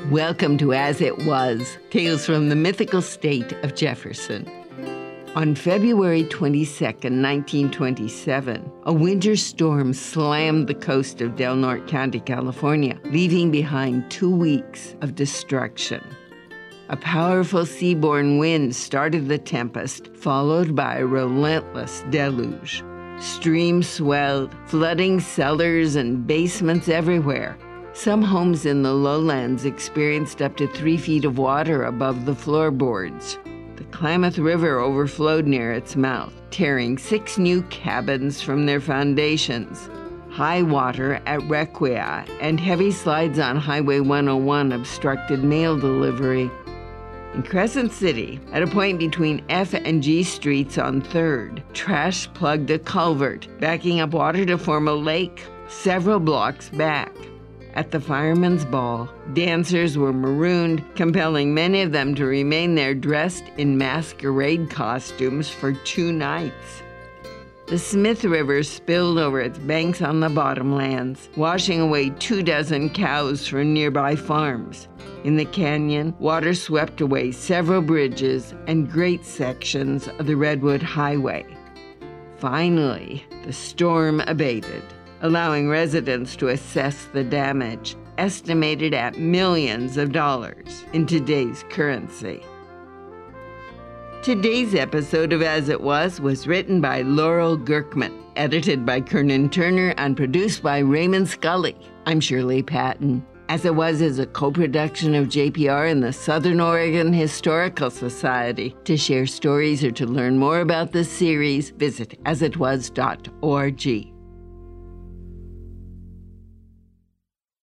Welcome to As It Was, Tales from the Mythical State of Jefferson. On February 22, 1927, a winter storm slammed the coast of Del Norte County, California, leaving behind 2 weeks of destruction. A powerful seaborne wind started the tempest, followed by a relentless deluge. Streams swelled, flooding cellars and basements everywhere. Some homes in the lowlands experienced up to 3 feet of water above the floorboards. The Klamath River overflowed near its mouth, tearing 6 new cabins from their foundations. High water at Requia and heavy slides on Highway 101 obstructed mail delivery. In Crescent City, at a point between F and G Streets on 3rd, trash plugged a culvert, backing up water to form a lake several blocks back. At the Fireman's Ball, dancers were marooned, compelling many of them to remain there dressed in masquerade costumes for 2 nights. The Smith River spilled over its banks on the bottomlands, washing away 24 cows from nearby farms. In the canyon, water swept away several bridges and great sections of the Redwood Highway. Finally, the storm abated, allowing residents to assess the damage, estimated at millions of dollars in today's currency. Today's episode of As It Was written by Laurel Gerkman, edited by Kernan Turner, and produced by Raymond Scully. I'm Shirley Patton. As It Was is a co-production of JPR and the Southern Oregon Historical Society. To share stories or to learn more about this series, visit asitwas.org.